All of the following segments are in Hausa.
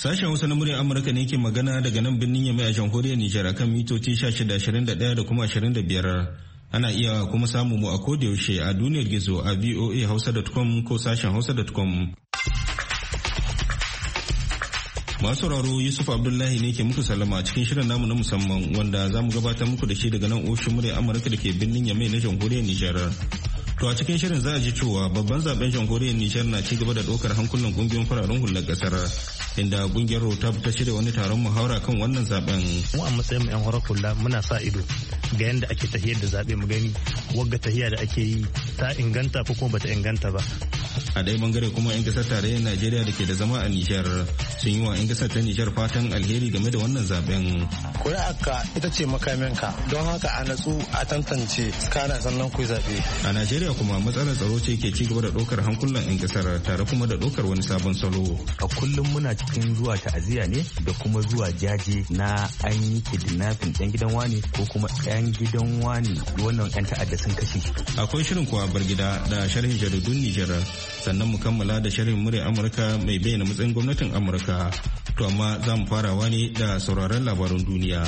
Sashen Hausa na muryar Amurka ne ke magana daga nan birnin Yamai a jamhuriyar Nijar akan mitoci 1621 da kuma 25. Ana iya kuma samu mu a kodayaushe a duniyar gizo a voahausa.com ko sashen hausa.com. Masu sauraro Yusuf Abdullahi ne ke muku sallama a cikin shirin namu na musamman wanda za mu gabatar muku da shi daga nan ofishin muryar Amurka da ke birnin Yamai na jamhuriyar Nijar. To a cikin shirin za a ji cewa babban zaben jamhuriyar Nijar na ci gaba da ɗaukar hankulan kungiyoyin fararen hular ƙasar, inda kungiyar Rotab ta shirya wani taron muhawara kan wannan zaben. Mu a matsayin 'yan horar hula muna sa ido ga yadda ake tahiyar da zaɓe, mu gani wagga tahiya da ake yi ta inganta ko kuma bata inganta ba. A ɗaya bangare kuma 'yan ƙasar tarayyar Najeriya da ke da zama a Nijar sun yi wa 'yan ƙasar ta Nijar fatan alheri game da wannan zaben. Kuri'arka ita ce makaminka, don haka a natsu a tantance kana sannan ku zaɓe. A Najeriya kuma matsalar tsaro ce ke ci gaba da ɗaukar hankulan 'yan ƙasar tare kuma da ɗaukar wani sabon salo. A kullum muna cikin zuwa ta'aziyya ne da kuma zuwa jaje na an yi kidnapping ɗan gidan wani ko kuma ɗan gidan wani wannan 'yan ta'adda sun kashe. Akwai shirin kuwa bar gida da sharhin jaridun Nijar, sannan mu kammala da sharhin muryar Amurka mai bayyana matsayin gwamnatin Amurka. To amma za mu farawa ne da sauraron labarun duniya.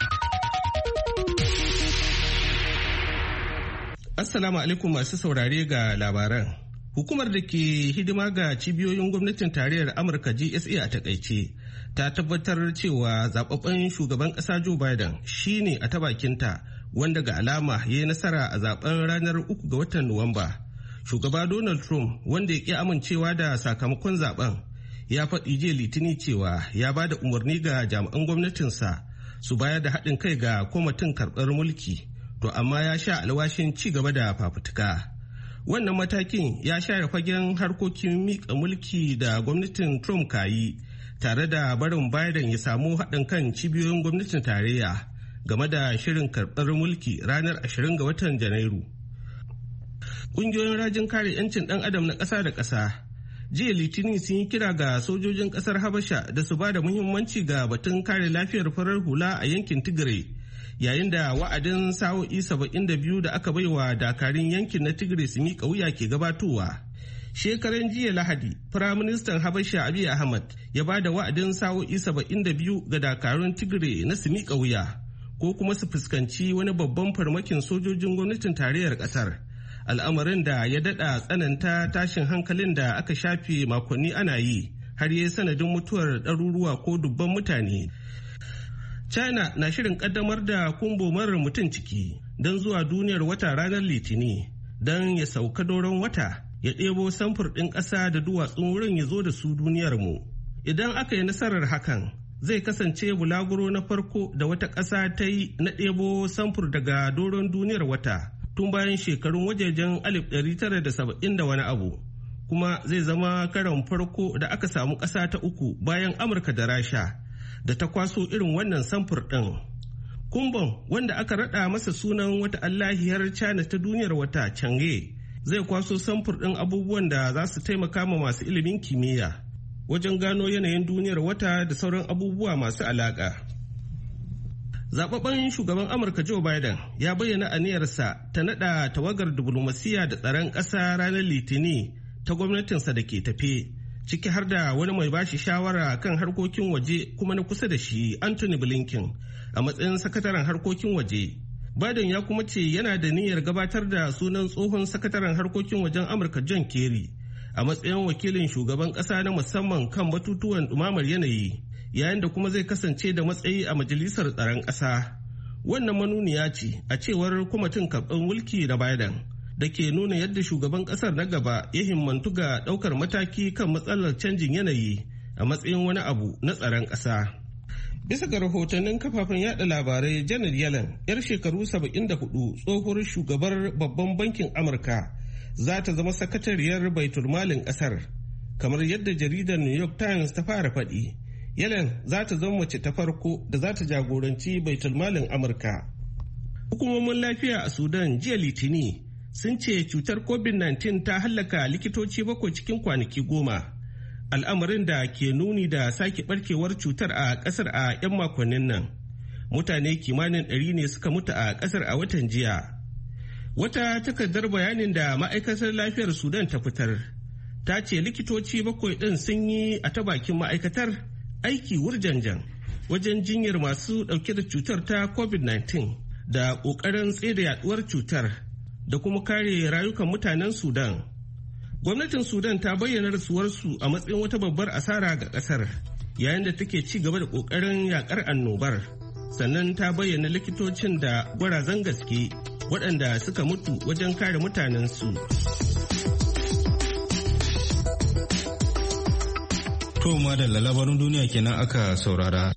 Assalamu alaikum masu saurare ga labaran. Hukumar da ke hidima ga cibiyoyin gwamnatin tarayyar Amurka GSA a takaice ta tabbatar cewa zababben shugaban ƙasa Joe Biden shine a ta bakinta wanda ga alama ya yi nasara a zaben ranar 3 ga watan Nuwamba. Shugaba Donald Trump wanda ya ƙi amincewa da sakamakon zaben ya faɗi jiya Litinin cewa ya ba da umarni ga jami'an gwamnatinsa su bayar da haɗin kai ga kwamitin karɓar mulki, to amma ya sha alwashin ci gaba da fafutuka. Wannan matakin ya share fagen harkokin miƙa mulki da gwamnatin Trump kayi, tare da barin Biden ya samu haɗin kan cibiyoyin gwamnatin tarayya game da shirin karɓar mulki ranar 20 ga watan Janairu. Ƙungiyoyin rajin kare 'yancin ɗan adam na ƙasa da ƙasa jiya Litinin sun yi kira ga sojojin ƙasar Habasha da su ba da muhimmanci ga batun kare lafiyar farar hula a yankin Tigray, yayin da wa'adin sa'o'i 72 da aka baiwa dakarun yankin na Tigray su miƙa wuya ke gabatowa. Shekaran jiya Lahadi, Firaministan Habasha Abiy Ahmed ya ba da wa'adin sa'o'i 72 ga dakarun Tigray na su miƙa wuya ko kuma su fuskanci wani babban farmakin sojojin gwamnatin tarayyar ƙasar. Al'amarin da ya daɗa tsananta tashin hankalin da aka shafe makonni ana yi har yi sanadin mutuwar ɗaruruwa ko dubban mutane. China na shirin ƙaddamar da kumbo marar mutum ciki don zuwa duniyar wata ranar Litini don ya sauka doron wata ya ɗebo samfur ɗin ƙasa da duwatsun wurin ya zo da su duniyar mu. Idan aka yi nasarar hakan zai kasance bulaguro na farko da wata ƙasa ta yi na ɗebo samfur daga doron duniyar wata tun bayan shekarun wajejen 1970 da wani abu, kuma zai zama karon farko da aka samu ƙasa ta uku bayan Amurka da Rasha da ta kwaso irin wannan samfur ɗin. Kumbon, wanda aka raɗa masa sunan wata allahiyar China ta duniyar wata Chang'e, zai kwaso samfur ɗin abubuwan da za su taimaka ma masu ilimin kimiyya wajen gano yanayin duniyar wata da sauran abubuwa masu alaƙa. Zababben shugaban Amurka Joe Biden ya bayyana aniyarsa ta nada tawagar diplomasiya da tsaron ƙasa ranar Litini ta gwamnatinsa da ke tafe, ciki har da wani mai bashi shawara kan harkokin waje kuma na kusa da shi Anthony Blinken a matsayin sakataren harkokin waje. Biden ya kuma ce yana da niyyar gabatar da sunan tsohon sakataren harkokin wajen Amurka John Kerry a matsayin wakilin shugaban ƙasa na musamman kan batutuwan ɗumamar yanayi, yayin da kuma zai kasance da matsayi a majalisar tsaron ƙasa. Wannan manuniya ce a cewar kwamitin karɓar mulki na Biden da ke nuna yadda shugaban ƙasar na gaba ya himmantu ga ɗaukar mataki kan matsalar canjin yanayi a matsayin wani abu na tsaron ƙasa. Bisa ga rahotannin kafafen yada labarai, Janet Yellen, 'yar shekaru 74, tsohuwar shugabar babban bankin Amurka, za ta zama sakatariyar baitulmalin ƙasar, kamar yadda jaridar New York Times ta fara faɗi. Yellen za ta zama mace ta farko da za ta jagoranci baitulmalin Amurka. Hukumomin lafiya a Sudan jiya Litini sun ce cutar COVID-19 ta hallaka likitoci 7 cikin kwanaki 10, al'amarin da ke nuni da sake barkewar cutar a kasar a 'yan makonnin nan. Mutane kimanin 100 ne suka mutu a kasar a watan jiya. Wata takardar bayanin da ma'aikatar lafiyar Sudan ta fitar ta ce likitoci 7 ɗin sun yi a ta bakin ma'aikatar aiki wurjanjan wajen jinyar masu ɗauke da cutar ta COVID-19 da ƙoƙarin tsaida yaduwar cutar da kuma kare rayukan mutanen Sudan. Gwamnatin Sudan ta bayyana rasuwarsu a matsayin wata babbar asara ga ƙasar yayin da take ci gaba da ƙoƙarin yakar annobar. Sannan ta bayyana likitocin da gwarazan gaske waɗanda suka mutu wajen kare mutanensu. To madalla labarin duniya kenan aka saurara.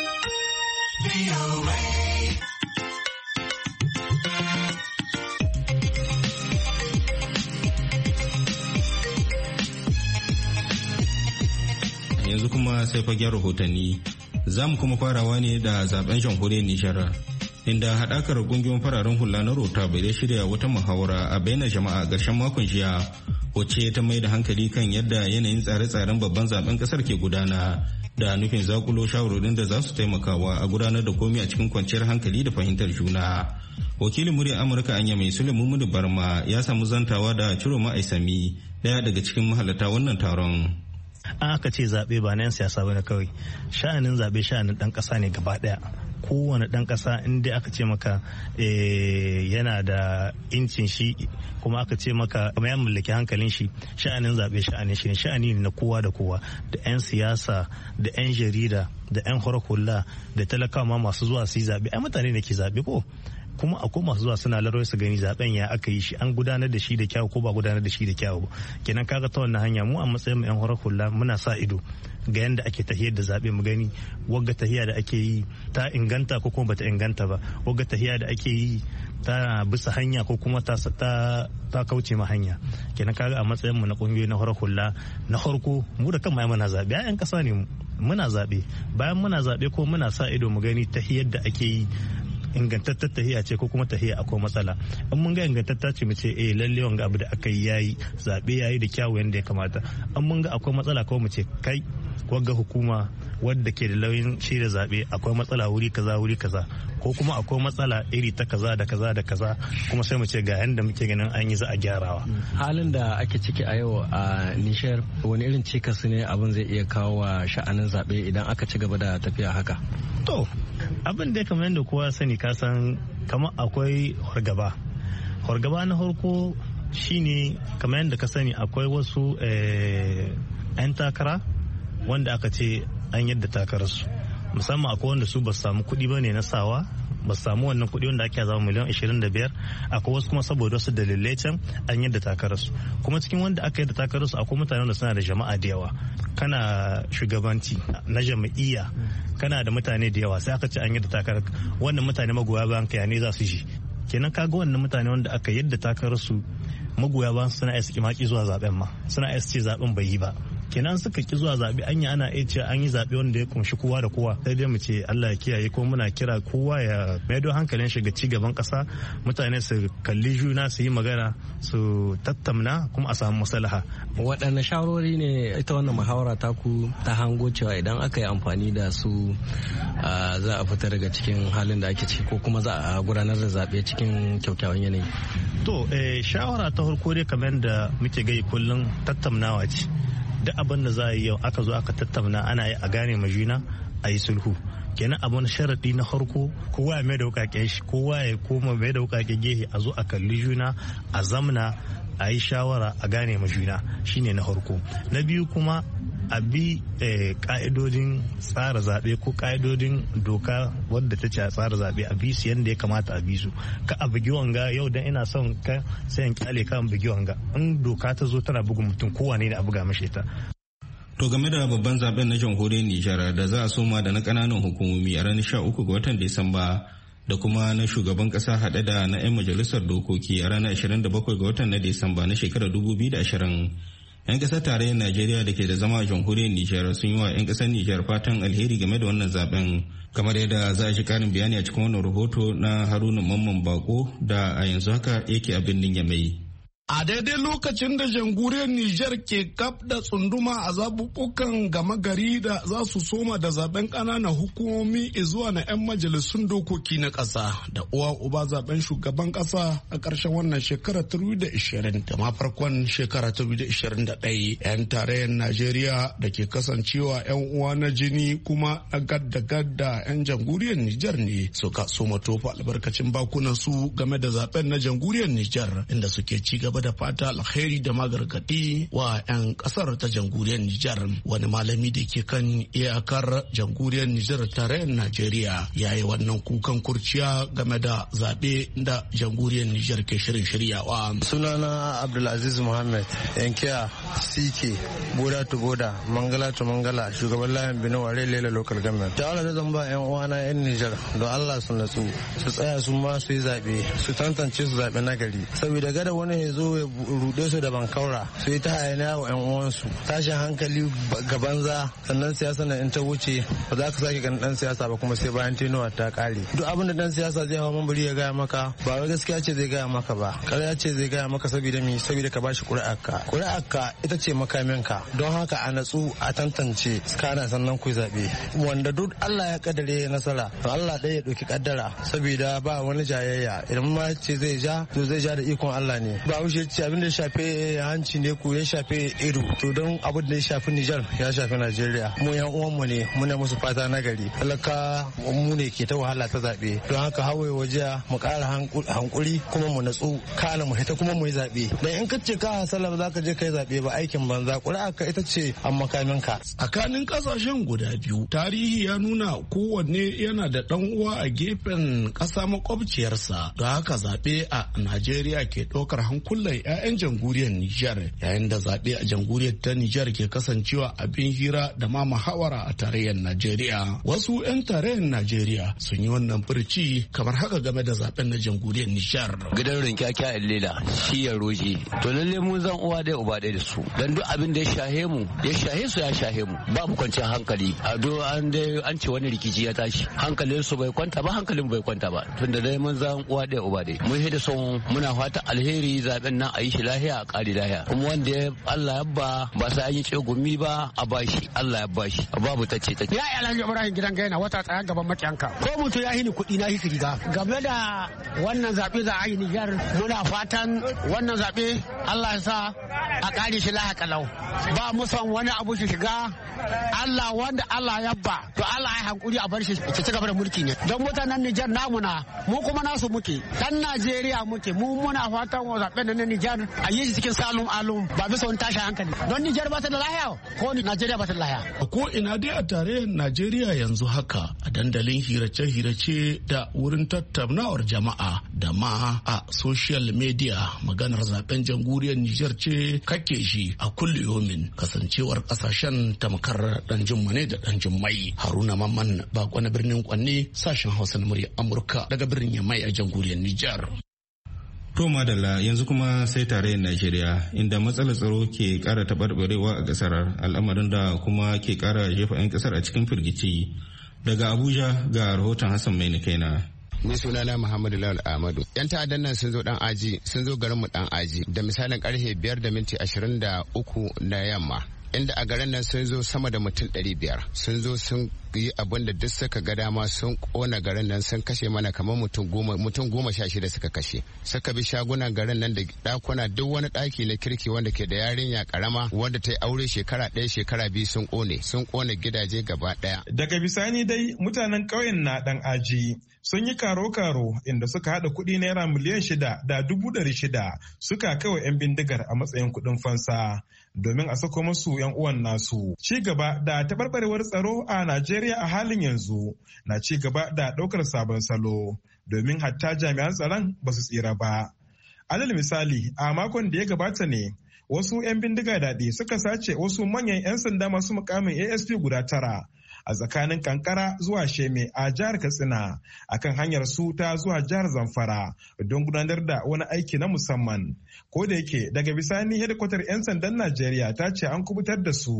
Yanzu kuma sai fagen rahotanni. Za mu kuma farawa ne da zaben jamhuriyar Nijar. Inda haɗakar ƙungiyoyin fararen hula na Rota bai shirya wata muhawara a bainar jama'a a ƙarshen makon jiya wacce ta mai da hankali kan yadda yanayin tsare-tsaren babban zaben ƙasar ke gudana da nufin zakulo shawarorin da za su taimakawa a gudanar da komai a cikin kwanciyar hankali da fahimtar juna. Wakilin muryar Amurka Anya mai Sulaimu Mudu Barma ya samu zantawa da Ciroma Aisami, ɗaya daga cikin mahalarta wannan taron. An aka ce zaɓe ba na 'yan siyasa bane kawai, sha'anin zaɓe sha'anin ɗan ƙasa ne gaba ɗaya. Kowane ɗan ƙasa inda aka ce maka yana da incin shi kuma aka ce maka kuma ya mallaki hankalin shi, sha'anin zaɓe sha'anin shi ne, sha'ani ne na kowa da kowa, da 'yan siyasa da 'yan jarida da 'yan hula da talakawa masu zuwa su yi zaɓe. Ai mutane ne ke zaɓe ko, kuma akwai masu zuwa suna laro su gani zaben ya aka yi shi, an gudanar da shi da kyau ko ba gudanar da shi da kyau ba. Kenan kaga ta wannan hanya mu a matsayin mu 'yan hula muna sa ido ga yanda ake tahiyar da zabe, mu gani wagga tahiya da ake yi ta inganta ko kuma bata inganta ba, wagga tahiya da ake yi ta bisa hanya ko kuma ta kauce ma hanya. Kenan kaga a matsayin mu na kungiyoyi na hula na farko mu da kanmu muna zabe, 'yan kasa ne mu, muna zabe, bayan muna zabe ko muna sa ido mu gani tahiyar da ake yi ingantattar tahiya ce ko kuma tahiya akwai matsala. In mun ga ingantatta ce mu ce lalle wanga abu da aka yi yayi zabe yayi da kyawu yanda ya kamata. In mun ga akwai matsala ko mu ce kai wagga hukuma wadda ke da lauyin shirya zabe akwai matsala wuri kaza ko kuma akwai matsala iri ta kaza da kaza da kaza, kuma sai mu ce ga yanda muke ganin an yi za a gyarawa. Halin da ake ciki a yau a Nijar, wani irin cikas ne abin zai iya kawo wa sha'anin zabe idan aka ci gaba da tafiya haka? To abin da kamar yadda kowa sani ka san kamar akwai hargaba na harko shine kamar yadda ka sani akwai wasu 'yan takara wanda aka ce an yadda takararsu, musamman akwai wanda su ba su samu kuɗi ba ne na sawa, ba su samu wannan kuɗi wanda ake zama miliyan 25. Akwai wasu kuma saboda wasu dalilai can an yadda takararsu, kuma cikin wanda aka yadda takararsu akwai mutane da suna da jama'a da yawa. Kana shugabanci na jama'iyya, kana da mutane da yawa, sai aka ce an yadda takarar, wannan mutane magoya bayan ka ne za su ji. Kenan kaga wannan mutane wanda aka yadda takararsu magoya bayan suna iya su maki zuwa zaben ma, suna iya ce zaben bai yi ba. Kenan suka ki zuwa zaɓe ana iya ce an yi zaɓe wanda ya kunshi kowa da kowa. Sai dai mu ce Allah ya kiyaye, ko muna kira kowa ya maido hankalin shi ga ci gaban ƙasa, mutane su kalli juna su yi magana su tattauna kuma a samu maslaha. Waɗanne shawarwari ne ita wannan muhawara taku ta hango cewa idan aka yi amfani da su za a fita daga cikin halin da ake ciki ko kuma za a gudanar da zaɓe cikin kyakkyawan yanayi? To shawara ta farko dai kamar da muke gai kullum tattaunawa ce. Duk abin da za a yi yau aka zo aka tattauna ana yi a gane ma juna a yi sulhu. Kenan abin sharaɗi na farko kowa ya mai da wukaken shi, kowa ya koma mai da wukaken gehe, a zo a kalli juna a zamna a yi shawara a gane ma juna, shine na farko. Na biyu kuma a bi ka'idodin tsara zaɓe ko ka'idodin doka wadda ta ce a tsara zaɓe, a bi su yadda ya kamata a bi su. Ka a bugi wanga yau dan ina son ka sai in kyale ka in bugi wanga, in doka ta zo tana bugun mutum kowane ne a buga mashi ta. To game da babban zaben na jamhuriyar Nijar da za a soma da na kananan hukumomi a ranar 13 ga watan Disamba da kuma na shugaban kasa haɗe da na 'yan majalisar dokoki a ranar 27 ga watan na Disamba na shekarar 2020. 'Yan ƙasar tarayyar Najeriya da ke da zama a jamhuriyar Nijar sun yi wa 'yan ƙasar Nijar fatan alheri game da wannan zaben, kamar yadda za a shi karin bayani a cikin wannan rahoto na Haruna Mamman Bako da a yanzu haka yake a birnin Yamai. A daidai lokacin da jamhuriyar Nijar ke kaf da tsunduma a zaɓuɓɓukan gama gari da za su soma da zaben ƙananan hukumomi zuwa na 'yan majalisun dokoki na ƙasa da uwa uba zaben shugaban ƙasa a ƙarshen wannan shekara 2020 da ma farkon shekara 2021 'yan tarayyar Najeriya da ke kasancewa 'yan uwa na jini kuma na gadda 'yan jamhuriyar Nijar ne suka soma tofa albarkacin bakunan su game da zaben na jamhuriyar Nijar inda suke ci gaba da fata alheri da magargadi wa 'yan kasar ta jamhuriyar Nijar. Wani malami da ke kan iyakar jamhuriyar Nijar tarayyar Najeriya ya yi wannan kukan kurciya game da zaɓe da jamhuriyar Nijar ke shirin shiryawa. Sunana Abdulaziz Muhammad yankiya CK boda to boda mangala to mangala shugaban layin Benin Ware Lela local government. Da Allah zan ba 'yan uwana 'yan Nijar don Allah su natsu su tsaya su ma su yi zaɓe su tantance su zaɓe nagari saboda gada wani ya zo ya rude su da bankaura su yi ta hayaniya wa 'yan uwansu tashin hankali ga banza sannan siyasa na in ta wuce ba za ka sake ganin dan siyasa ba kuma sai bayan tenuwa ta kare duk abin da dan siyasa zai hawa mambari ya gaya maka ba wai gaskiya ce zai gaya maka ba ƙarya ce zai gaya maka saboda ka bashi ƙuri'arka ita ce makaminka don haka a natsu a tantance kana sannan ku zaɓe wanda duk Allah ya kaddare nasara to Allah ɗaya ya ɗauki kaddara saboda ba wani jayayya idan ma ce zai ja to zai ja da ikon Allah ne ba wuce ce abin da ya shafe hanci ne ko ya shafe ido to don abin da ya shafi Nijar ya shafi Najeriya mu yan uwanmu ne muna musu fata na gari talaka mu ne ke ta wahala ta zaɓe don haka hawaye waje mu ƙara hankuri kuma mu natsu kana mu hita kuma mu yi zaɓe dan in ka ce ka hasala ba za ka je kai zaɓe ba aikin banza ƙuri'a ka ita ce an makamin ka. Tsakanin ƙasashen guda biyu tarihi ya nuna kowanne yana da ɗan uwa a gefen ƙasa makwabciyarsa don haka zaɓe a Najeriya ke ɗaukar hankulan 'ya'yan jamhuriyar Nijar yayin da zaɓe a jamhuriyar ta Nijar ke kasancewa abin hira da ma muhawara a tarayyar Najeriya. Wasu 'yan tarayyar Najeriya sun yi wannan furci kamar haka game da zaɓen na jamhuriyar Nijar. Gidan rinkaka lela shi ya roje to lalle mu zan uwa dai uba dai da su dan duk abin da ya shahe mu ya shahe su ya shahe mu ba mu kwanciyar hankali a do an ce wani rikici ya tashi hankalin su bai kwanta ba hankalin bai kwanta ba tunda dai mun zan uwa dai uba dai mun hida son muna fata alheri zaben nan a yi shi lahiya a ƙari lahiya kuma wanda Allah ya ba sai an yi tsegumi ba a bashi Allah ya bashi babu ta ce ta ya Alhaji Ibrahim gidan gaina wata tsaya gaban makiyanka ko mutum ya hini kuɗi na hisi riga game da wannan zaɓe za a yi Nijar muna fatan wannan zaɓe Allah ya sa a ƙari shi lahiya kalau ba mu son wani abu shi shiga Allah wanda Allah ya ba to Allah ya hankuri a bar shi ci gaba da mulki ne don mutanen Nijar namu na mu kuma nasu muke dan Najeriya muke mu muna fatan wa zaɓen na Nijar a yi cikin salum alum ba bisa wani tashi hankali don Nijar ba ta da lahiya ko Najeriya ba ta da lahiya. A ko ina dai a tarayyar Najeriya yanzu haka a dandalin hirace-hirace da wurin tattaunawar jama'a da ma a social media maganar zaben jamhuriyar Nijar ce kake shi a kulliyomin kasancewar kasashen tamkar dan jummane da dan jummai. Haruna Mamman bako na birnin Kwanne sashen Hausa na murya Amurka daga birnin Yamai a jamhuriyar Nijar. To madalla yanzu kuma sai tarayyar Najeriya inda matsalar tsaro ke kara taɓarɓarewa a ƙasar al'amarin da kuma ke kara jefa 'yan ƙasar a cikin firgici. Daga Abuja ga rahoton Hassan Maina kaina. Ni sunana Muhammadu Lawal Ahmadu. Yan ta'addan nan sun zo sun zo garin mu dan aji da misalin karfe 5:23 na yamma. Inda a garin nan sun zo sama da mutum 500 sun zo sun yi abin da duk suka ga dama sun kona garin nan sun kashe mana kamar mutum 16 suka kashe suka bi shagunan garin nan da dakuna duk wani daki na kirki wanda ke da yarinya karama wanda ta yi aure shekara 1 shekara 2 sun kone gidaje gaba daya. Daga bisani dai mutanen ƙauyen na dan aji sun yi karo-karo inda suka haɗa kuɗi naira miliyan 6,600 suka kai wa 'yan bindigar a matsayin kuɗin fansa domin a sako musu 'yan uwan nasu. Ci gaba da taɓarɓarewar tsaro a Najeriya a halin yanzu na ci gaba da ɗaukar sabon salo domin hatta jami'an tsaron ba su tsira ba. Alal misali a makon da ya gabata ne wasu 'yan bindiga daɗi suka sace wasu manyan 'yan sanda masu mukamin ASP guda 9 a tsakanin Kankara zuwa Sheme a jihar Katsina akan hanyar su ta zuwa jihar Zamfara don gudanar da wani aiki na musamman. Ko da yake daga bisani hedikwatar 'yan sandan Najeriya ta ce an kubutar da su.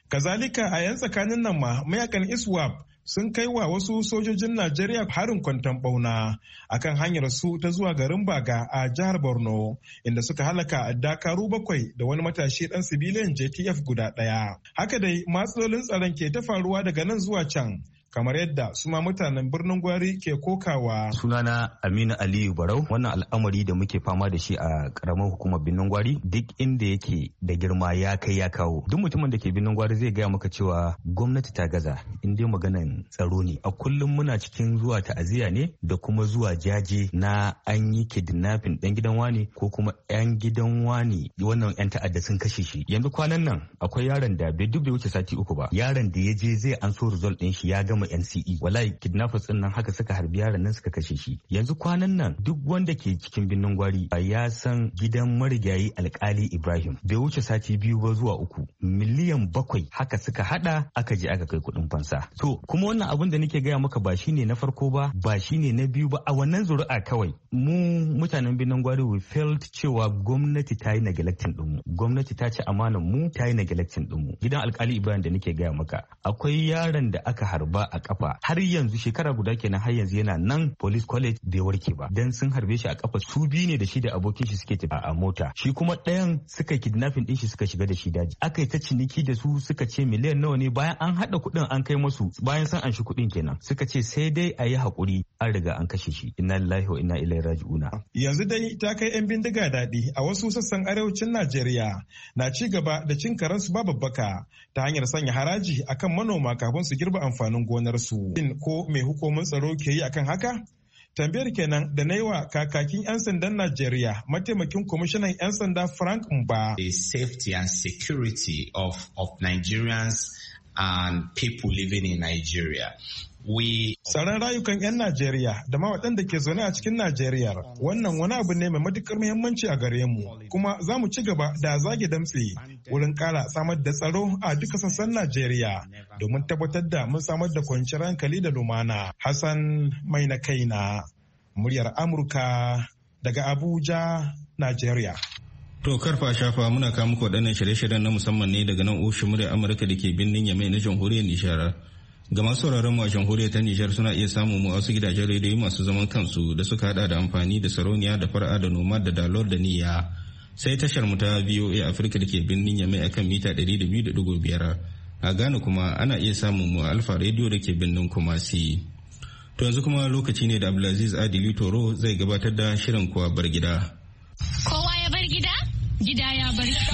Kazalika a 'yan tsakanin nan ma mayakan ISWAP sun kai wa wasu sojojin Najeriya harin kwanton bauna akan hanyar su ta zuwa garin Baga a jihar Borno, inda suka halaka dakaru 7 da wani matashi dan sibiliyan JTF guda 1. Haka dai matsalolin tsaron ke ta faruwa daga nan zuwa can, kamar yadda su ma mutanen birnin Gwari ke kokawa. Sunana Aminu Aliyu Barau. Wannan al'amari da muke fama da shi a karamar hukumar birnin Gwari duk inda yake da girma ya kai ya kawo. Duk mutumin da ke birnin Gwari zai gaya maka cewa gwamnati ta gaza in dai maganan tsaro ne. A kullum muna cikin zuwa ta'aziyya ne da kuma zuwa jaje na an yi kidnapping dan gidan wani ko kuma yan gidan wani wannan yan ta'adda sun kashe shi. Yanzu kwanan nan akwai yaron da bai wuce sati 3 ba. Yaron da ya je zai an so result din shi ya gama NCE. Wallahi kidnappers din nan haka suka harbi yaron nan suka kashe shi. Yanzu kwanan nan duk wanda ke cikin birnin Gwari ya san gidan marigayi alkali Ibrahim bai wuce sati 2 ba zuwa 3 miliyan 7 haka suka hada aka je aka kai kudin fansa. To kuma wannan abin da nake gaya maka ba shine na farko ba shine na biyu ba, a wannan zuri'a kawai mu mutanen birnin Gwari we felt cewa gwamnati ta yi neglecting din mu. Gwamnati ta ci amanan mu, ta yi neglecting din mu. Gidan alkali Ibrahim da nake gaya maka akwai yaron da aka harba a kafa har yanzu shekara guda kenan har yanzu yana nan police college bai warke ba dan sun harbe shi a kafa. Su biyu ne da shi da abokin shi suke tafi a mota, shi kuma ɗayan suka kidnapping din shi suka shiga da shi daji. Aka yi ta ciniki da su suka ce miliyan nawa ne, bayan an hada kuɗin an kai musu, bayan san an shi kuɗin kenan suka ce sai dai a yi haƙuri an riga an kashe shi. Inna lillahi wa inna ilaihi raji'una. Yanzu dai ta kai 'yan bindiga daɗi a wasu sassan arewacin Najeriya na ci gaba da cin karansu ba babbaka ta hanyar sanya haraji akan manoma kafin su girba amfanin gonarsu. Ko mai hukumin tsaro ke yi akan haka? Tambayar kenan da na yi wa kakakin 'yan sandan Najeriya, mataimakin kwamishinan 'yan sanda Frank Mba. The safety and security of Nigerians and people living in Nigeria. Tsaron rayukan 'yan Najeriya da ma waɗanda ke zaune a cikin Najeriya wannan wani abu ne mai matuƙar muhimmanci a gare mu, kuma za mu ci gaba da zage damtse wurin ƙara samar da tsaro a duka sassan Najeriya domin tabbatar da mun samar da kwanciyar hankali da lumana. Hassan mai na kaina, muryar Amurka daga Abuja, Najeriya. To karfa shafa muna kawo muku waɗannan shirye-shiryen na musamman ne daga nan ofishin muryar Amurka da ke birnin Yamai na jamhuriyar Nijar. Ga masu sauraron mu a jamhuriyar ta Nijar suna iya samun mu a wasu gidajen rediyo masu zaman kansu da suka hada da amfani da sarauniya da fara'a da noma da dalor da niyya. Sai tashar mu ta VOA Africa da ke birnin Yamai akan mita 200.5. A Ghana kuma ana iya samun mu a Alfa Radio da ke birnin Kumasi. To yanzu kuma lokaci ne da Abdulaziz Adili Toro zai gabatar da shirin kowa bar gida. Kowa ya bar gida? Gida ya bar gida.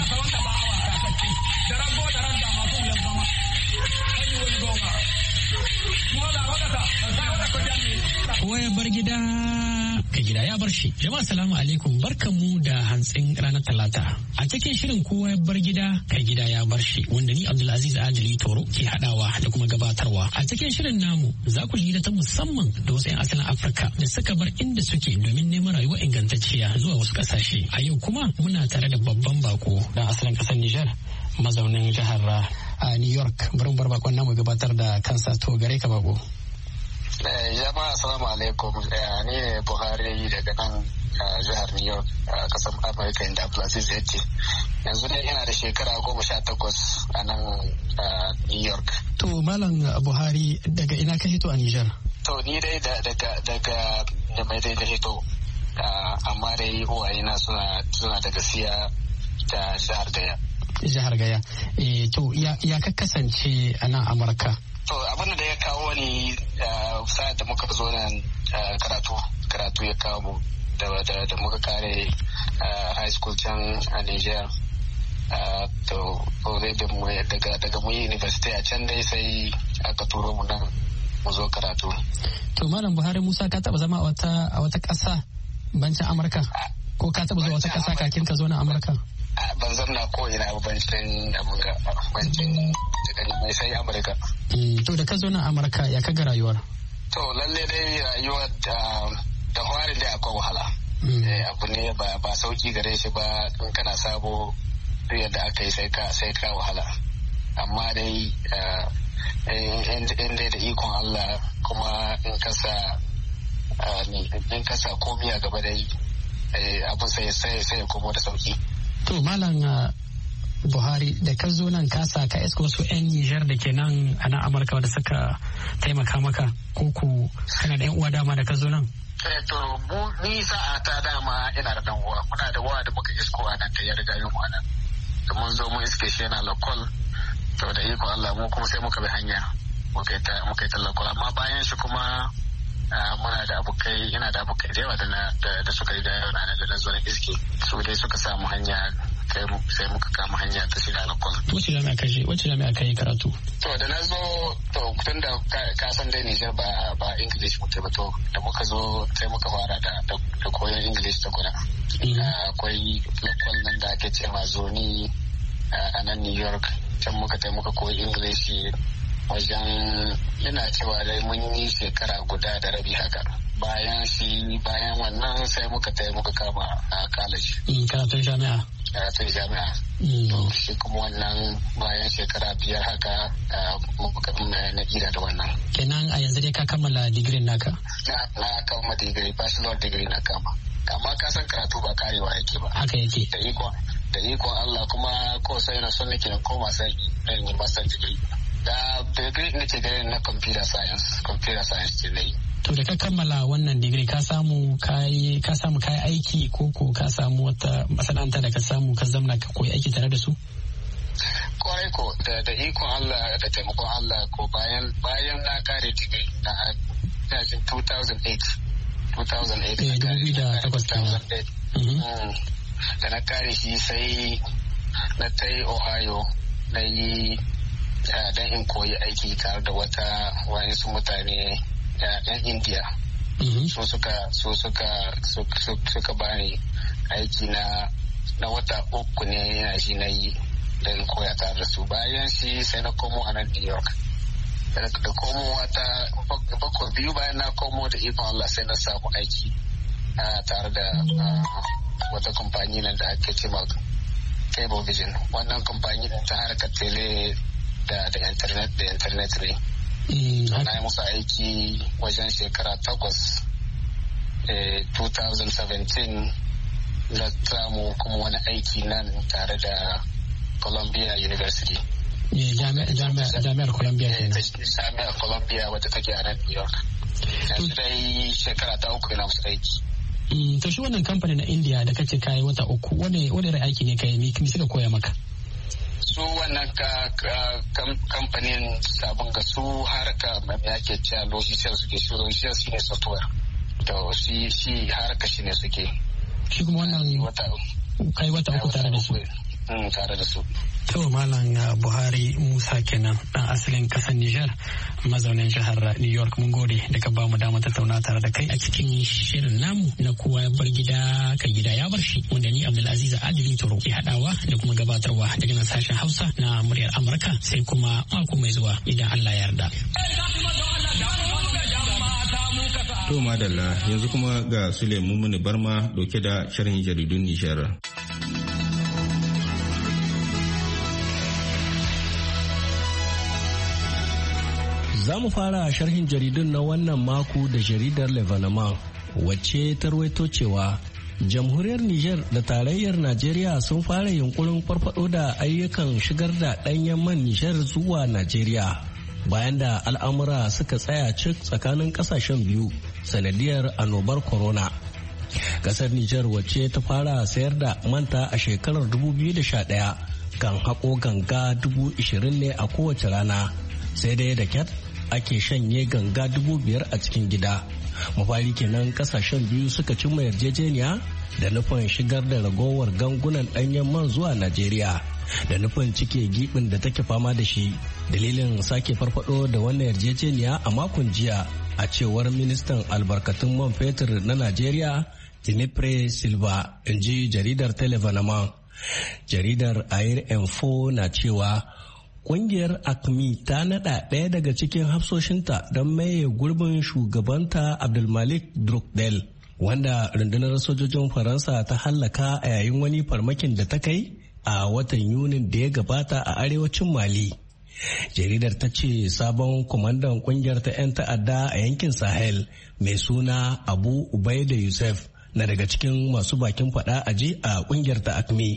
Kowa ya bar gida ka gida ya bar shi. Jama'a salamu alaikum, barkanmu da hantsin ranar Talata. A cikin shirin kowa ya bar gida ka gida ya bar shi wanda ni Abdulaziz Adili Toro ke hadawa da kuma gabatarwa. A cikin shirin namu za ku ji ta musamman da wasu 'yan asalin Afirka da suka bar inda suke domin neman rayuwa ingantacciya zuwa wasu kasashe. A yau kuma muna tare da babban bako da asalin kasar Nijar, mazaunin jihar New York. Bari bar bakon namu gabatar da kansa. To gare ka bako. Jama'a assalamu alaikum, ni ne Buhari daga nan jihar New York, kasar Amurka, inda Abdulaziz ya ce. Yanzu dai ina da shekara 18 a nan New York. To Malam Buhari, daga ina ka hito a Nijar? To ni dai daga mai dai da hito, amma dai uwayena suna da gaskiya da jihar Gaya. Jihar Gaya. To ya ka kasance a nan Amurka? To abin da ya kawo ni sa'ad da muka zo nan karatu ya kawo mu da muka kare high school can a Niger. To daga mu yi university a can dai sai aka turo mu nan mu zo karatu. To Malam Buhari Musa, ka taba zama a wata ƙasa bancin Amurka? Ko ka taba zuwa wata ƙasa kakin ka zo na Amurka? Ban zamna ko ina bancin daga mai sai Amurka. To da ka zo na Amurka ya kaga rayuwar? To lalle dai rayuwar da hwarin dai akwai wahala. Abu ne ba sauki gare shi ba, in kana sabo yadda aka yi sai ka wahala. Amma dai in dai da ikon Allah kuma in kasa komi a gaba dai abin sai ya komo da sauki. To Malam Buhari da ka zo nan kasa ka iska wasu 'yan Nijar da ke nan a nan Amurka da suka taimaka maka ko ku kana da 'yan uwa dama da ka zo nan? To ni sa'a ta dama ina da dan uwa, muna da uwa da muka isko a nan ta ya riga yin nan. Da mun zo mun iske shi yana lokal, to da iko Allah mu kuma sai muka bi hanya muka yi ta lokal, amma bayan shi kuma muna da abokai, ina da abokai da yawa da suka yi da yawa da na zo na iske su dai suka samu hanya sai muka kama hanya ta shiga lokal. Wace jami'a ka yi karatu? To da na zo to tun da ka san dai Nijar ba English muke ba, to da muka zo sai muka fara da koyon English ta kuna. Akwai lokal nan da ake cewa Zoni a nan New York, can muka koyi English wajen ina cewa dai mun yi shekara guda da rabi haka. Bayan wannan sai muka kama a college. Karatun jami'a. Shi kuma wannan bayan shekara 5 haka muka na ira da wannan. Kenan a yanzu dai ka kammala digirin naka? Na kammala digiri, bachelor degree na kama. Amma ka san karatu ba karewa yake ba. Haka yake. Da ikon Allah kuma ko sai na son nake koma sai in yi master degree. Da degree nake gani na computer science ce na yi. To da ka kammala wannan digiri ka samu kayi aiki ko ka samu wata masana'anta da ka samu ka zamna ka koyi aiki tare da su? Kwarai ko da ikon Allah da taimakon Allah ko bayan na kare digiri na 2008. 2008. Da na kare shi sai na ta yi Ohio na yi don in koyi aiki tare da wayansu mutane yan India. So suka bani aiki na wata 3 ne yana shi na yi don koya tare da su. Bayan shi sai na komo a nan New York. Da komo wata 2 bayan na komo da ikon Allah sai na samu aiki tare da wata kamfani nan da ake ce Cable Vision. Wannan kamfani ta harkar tele da internet ne. Na yi musu aiki wajen shekara 8. 2017 na samu kuma wani aiki nan tare da Columbia University. Jami'ar Columbia kenan. Jami'ar Columbia wadda take a nan New York. Yanzu dai shekara ta 3 na musu aiki. To shi wannan kamfanin na India da kace kayi wata 3 wani irin aiki ne kai me suka koya maka? Su wannan kamfanin sabon ga su harka mai ake cewa logiciel suke, shi logiciel shi ne software. To shi harka shi ne suke. Shi kuma wannan kai wata 3 tare da su. Tare da su. To Malam Buhari Musa kenan dan asalin kasar Nijar mazaunin jihar New York, mun gode da ka ba mu dama tattauna tare da kai a cikin shirin namu na kowa ya bar gida ka gida ya bar shi, wanda ni Abdulaziz Adili Toro ke hadawa da kuma gabatarwa daga nan sashen Hausa na muryar Amurka, sai kuma mako mai zuwa idan Allah ya yarda. To madalla, yanzu kuma ga Suleiman Muni Barma dauke da sharhin jaridun Nijar. Za mu fara sharhin jaridun na wannan mako da jaridar Lebanon, wacce ta rawaito cewa jamhuriyar Nijar da tarayyar Najeriya sun fara yunkurin farfado da ayyukan shigar da ɗanyen man Nijar zuwa Najeriya bayan da al'amura suka tsaya cik tsakanin ƙasashen biyu sanadiyar annobar corona. Ƙasar Nijar wacce ta fara sayar da manta a shekarar 2011 kan haƙo ganga 20,000 ne a kowace rana, sai dai da kyat ake shanye ganga 5,000 a cikin gida. Mafari kenan kasashen biyu suka cimma yarjejeniya da nufin shigar da ragowar gangunan ɗanyen man zuwa Najeriya da nufin cike gibin da take fama da shi. Dalilin sake farfado da wannan yarjejeniya a makon jiya a cewar ministan albarkatun man fetur na Najeriya Tinipre Silva, in ji jaridar Televanama. Jaridar Air Info na cewa Ƙungiyar ACMI ta naɗa ɗaya daga cikin hafsoshinta don maye gurbin shugabanta Abdulmalik Drukdel, wanda rundunar sojojin Faransa ta hallaka a yayin wani farmakin da ta kai a watan Yunin da ya gabata a arewacin Mali. Jaridar ta ce sabon kwamandan ƙungiyar ta 'yan ta'adda a yankin Sahel mai suna Abu Ubaida Yusuf na daga cikin masu bakin faɗa aji a ƙungiyar ta ACMI.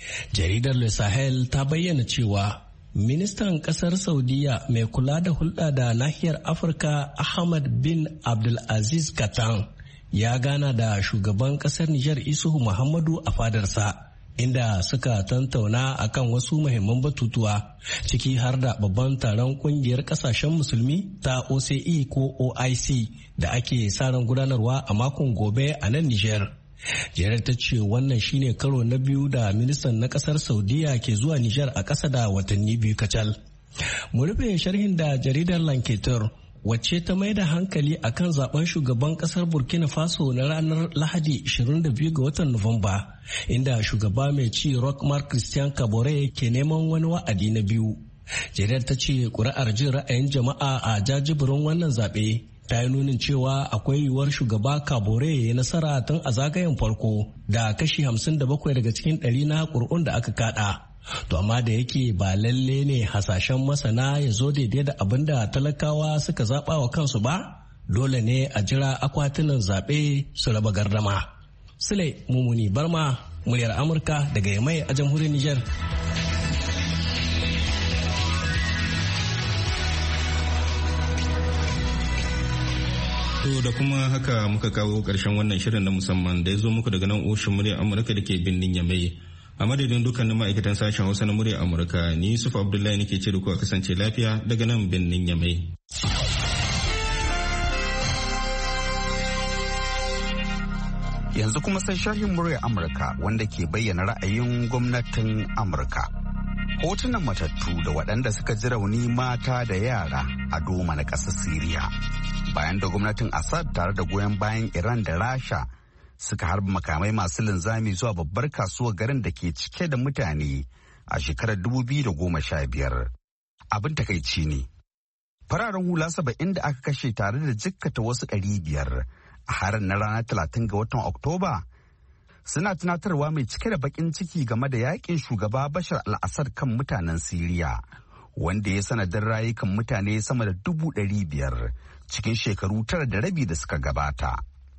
Jaridar Le Sahel ta bayyana cewa ministan kasar Saudiya mai kula da hulɗa da nahiyar Afirka Ahmad bin Abdulaziz Katan ya gana da shugaban kasar Nijar Isuhu Muhammadu a fadarsa, inda suka tantauna akan wasu muhimman batutuwa ciki har da babban taron kungiyar kasashen musulmi ta OCE ko OIC da ake sa ran gudanarwa a makon gobe a nan Nijar. Jaridar ta ce wannan shine karo na biyu da ministan na kasar Saudiya ke zuwa Nijar a ƙasa da watanni biyu kacal. Mu rufe sharhin da jaridar Lanketer wacce ta mai da hankali akan zaben shugaban kasar Burkina Faso na ranar Lahadi 22 ga watan Nuwamba, inda shugaba mai ci Roch-Marc Christian Kabore ke neman wani wa'adi na biyu. Jaridar ta ce ƙuri'ar jin ra'ayin jama'a a jajibirin wannan zaɓe ta yi nunin cewa akwai yiwuwar shugaba Kabore ya nasara tun a zagayen farko da kashi 57 daga cikin 100 na ƙuri'un da aka kada. To amma da yake ba lalle ne hasashen masana ya zo daidai da abin da talakawa suka zaɓa wa kansu ba, dole ne a jira akwatunan zaɓe su raba gardama. Sule Mumuni Barma, muryar Amurka daga Yamai a jamhuriyar Nijar. To da kuma haka muka kawo ƙarshen wannan shirin na musamman da ya zo muku daga nan ofishin muryar Amurka da ke birnin Yamai. A madadin dukkanin ma'aikatan sashen Hausa na muryar Amurka, ni Yusuf Abdullahi nake ce da ku a kasance lafiya daga nan birnin Yamai. Yanzu kuma sai sharhin muryar Amurka wanda ke bayyana ra'ayin gwamnatin Amurka. Hotunan matattu da waɗanda suka ji rauni mata da yara a Doma na ƙasar Siriya. Bayan da gwamnatin Assad tare da goyon bayan Iran da Rasha suka harba makamai masu linzami zuwa babbar kasuwar garin da ke cike da mutane a shekarar 2015. Abin takaici ne. Fararen hula 70 da aka kashe tare da jikkata wasu 500 a harin na ranar 30 ga watan Oktoba suna tunatarwa mai cike da bakin ciki game da yakin shugaba Bashar al-Assad kan mutanen Siriya, wanda ya sanadin rayukan mutane sama da 500,000 cikin shekaru 9.5 da suka gabata.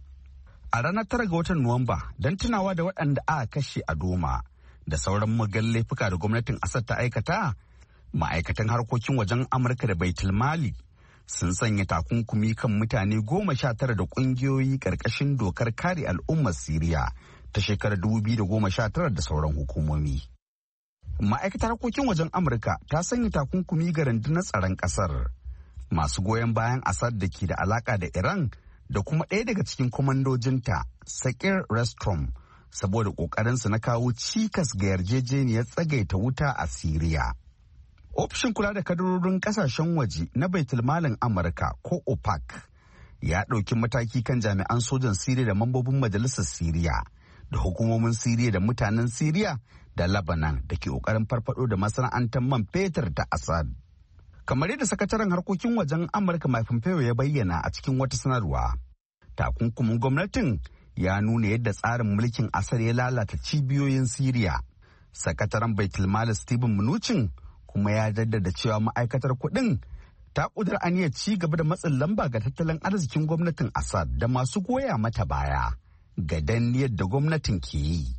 A ranar 9 ga watan Nuwamba, don tunawa da waɗanda aka kashe a Doma da sauran magan laifuka da gwamnatin Assad ta aikata, ma'aikatan harkokin wajen Amurka da Baitulmali sun sanya takunkumi kan mutane 19 da ƙungiyoyi ƙarƙashin dokar kare al'ummar Siriya ta shekarar 2019 da sauran hukumomi. Ma'aikatar harkokin wajen Amurka ta sanya takunkumi ga rundunar tsaron ƙasar, masu goyon bayan Assad da ke da alaƙa da Iran da kuma ɗaya daga cikin kwamandojinta, Sakir Restrom, saboda ƙoƙarinsu na kawo cikas ga yarjejeniyar tsagaita wuta a Siriya. Ofishin kula da kadarorin ƙasashen waje na Baitulmalin Amurka ko OPAC ya ɗauki mataki kan jami'an sojan Siriya da mambobin majalisar Siriya da hukumomin Siriya da mutanen Siriya da Lebanon da ke ƙoƙarin farfado da masana'antar man fetur ta Assad. Kamar yadda sakataren harkokin wajen Amurka Mike Pompeo ya bayyana a cikin wata sanarwa, takunkumin gwamnatin ya nuna yadda tsarin mulkin Assad ya lalata cibiyoyin Siriya. Sakataren Baitulmal Steven Mnuchin kuma ya jaddada cewa ma'aikatar kuɗin ta ƙudur aniyar ci gaba da matsin lamba ga tattalin arzikin gwamnatin Assad da masu goya mata baya ga danniyar da gwamnatin ke yi.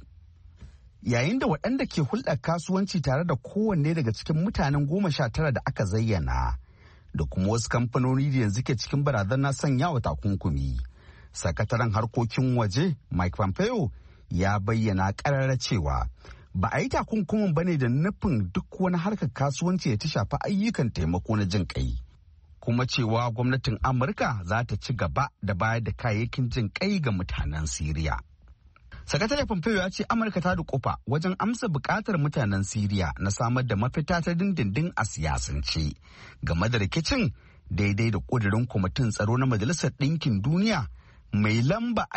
Yayin da waɗanda ke hulɗar kasuwanci tare da kowanne daga cikin mutanen 19 da aka zayyana da kuma wasu kamfanoni da yanzu ke cikin barazana sanya wa takunkumi. Sakataren harkokin waje Mike Pompeo ya bayyana ƙarara cewa ba a yi takunkumin bane da nufin duk wani harkar kasuwanci da ta shafi ayyukan taimako na jin kai, kuma cewa gwamnatin Amurka za ta ci gaba da bayar da kayayyakin jin kai ga mutanen Siriya. Sakatare Pompeo ya ce Amurka ta dukufa wajen amsa bukatar mutanen Siriya na samar da mafita ta dindindin a siyasance game da rikicin, daidai da kudirin kwamitin tsaro na Majalisar Ɗinkin Duniya mai lamba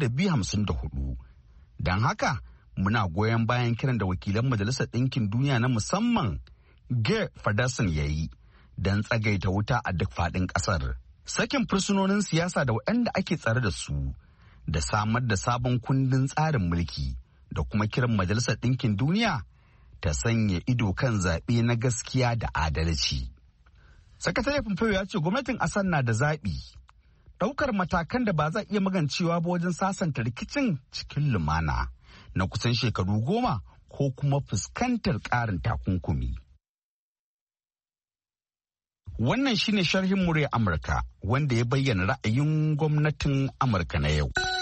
2254. Don haka muna goyon bayan kiran da wakilan Majalisar Ɗinkin Duniya na musamman Geir Federson ya yi don tsagaita wuta a duk faɗin ƙasar, sakin fursunonin siyasa da waɗanda ake tsare da su, da samar da sabon kundin tsarin mulki, da kuma kiran Majalisar Ɗinkin Duniya ta sanya ido kan zaɓe na gaskiya da adalci. Sakatare Pompeo ya ce gwamnatin Assad na da zaɓi ɗaukar matakan da ba za a iya magancewa ba wajen sasanta rikicin cikin lumana na kusan shekaru 10, ko kuma fuskantar ƙarin takunkumi. Wannan shine sharhin murya Amurka wanda ya bayyana ra'ayin gwamnatin Amurka na yau.